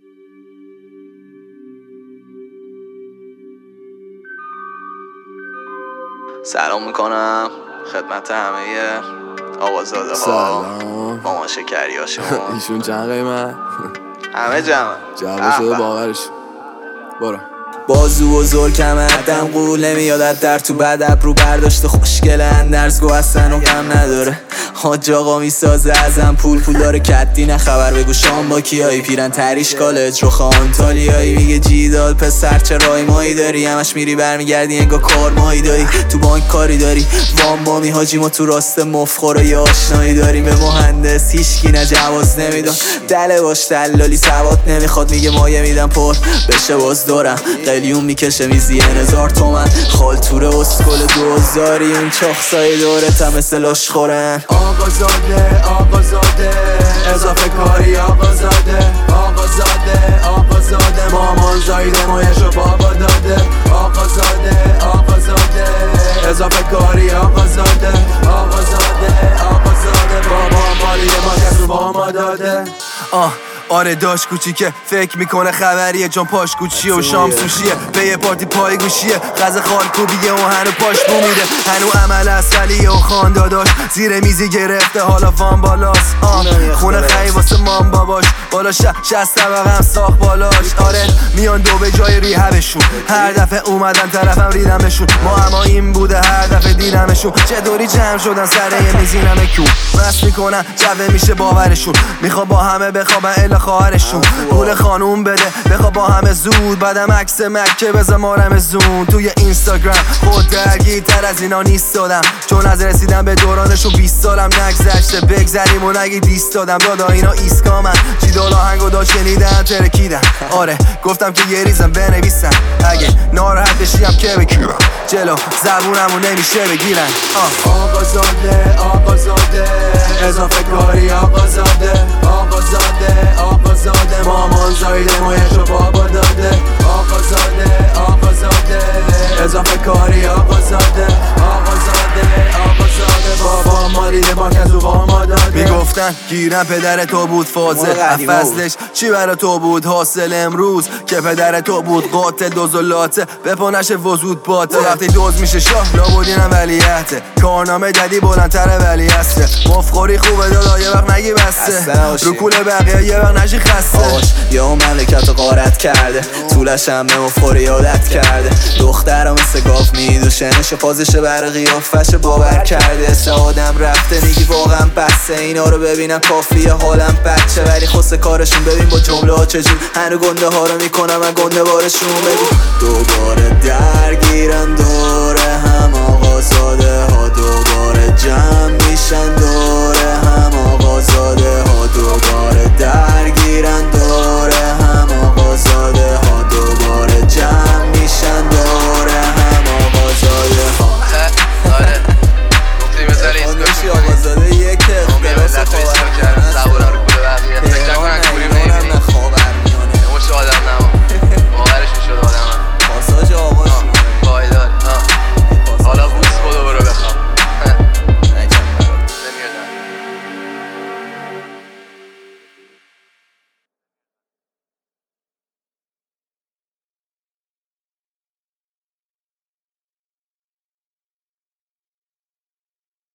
سلام میکنم خدمت همه آقازاده ها، مامان شکری ها. شما ایشون چند قیمت؟ همه جمع شده باورش. برو. بازو و زلکم عدم قول نمیاد در تو بد ابرو برداشته خوشگله اندرزگو هستن و غم نداره. حاج آقا میسازه ازم پول داره کدی نه خبر بگو شام با کیایی پیرن تریش کالج رو خانتالیایی. میگه جیدال پسر چه رای مایی داری همش میری برمیگردی انگار کار مایی داری تو بانک کاری داری وام بامی حاجی ما تو راست مفخور یا آشنایی داریم به مهندس هیچکی نه جواز نمیدن دله باش دلالی سواد نمیخواد میگه مایه میدم پر بشه باز دارم قلیون میکشه میزی 1000 تومن خالتوره اسکل 2000 اون چاخسای دورت هم مثل لاش خورن. آقازاده اضافه کاری آقازاده مامان زایده مایشو بابا داده آقازاده اضافه کاری آقازاده بابا مالی ما کسو با ما داده. آره داش کوچیکه فکر میکنه خبریه چون پاش کوچیه و شام سوشیه به یه پارتی پای گوشیه غذا خالکوبیه و هنو پاش بو میده هنو عمل اصلیه و خانداداش زیر میزی گرفته حالا وان بالاست. خونه خیلی واسه مام باباش بالا 60 طبقه هم ساخت بالاش. آره میان دو به جای ریهبشون هر دفعه اومدن طرفم ریدمشون ما اما این بوده هر دفعه دیدمشون چطوری جمع شدن سر یه میزی نمه کون مست میکنن جوه میشه باورشون میخوا با همه بخوابن الا خواهرشون پول خانوم بده بخوا با همه زود بعدم عکس مکه بزن مارم زون توی اینستاگرام خود درگیرتر از اینا نیست دادم چون از رسیدم به دورانشون 20 سالم نگذشته بگذریم و نگی دیست دادم دادا اینا ایسکامن جیدال آهنگو دا شنیدن ترکیدن. آره گفتم که یه ریزم بنویسن اگه ناراحت بشیم که بگیرم جلو زبونمو نمیشه بگیرن. آقازاده اضافه کاری آقازاده مامان زایده مایشو بابا داده آقازاده اضافه کاری آقازاده بابا مالیده با کسو با ما داده. میگفتن گیرم پدر تو بود فازه فصلش چی برا تو بود حاصل امروز که پدر تو بود قاتل دوزولاته بپانش وزود باته وقتی دوز میشه شاه لابودینم ولیعته کارنامه جدی بلندتر ولی هسته مفخوری خوبه دادا یه وقت نگی بسته رو کوله بقیه یه وقت نشی خسته یا اون مملکت رو غارت کرده طولش هم به مفخوری عادت کرده دخترها مثل گاف میدوشنش فازشه بر قیافش باور کرده سه آدم رفته میگی واقعا بسته اینا رو ببینم کافیه حالم بچه ولی خسته کارشون ببین با جمله ها چجور هنو گنده ها رو میکنم من گنده بارشون بگو دوباره درگیرن دوره هم آقازاده ها دوباره جمع میشن دوره هم آقازاده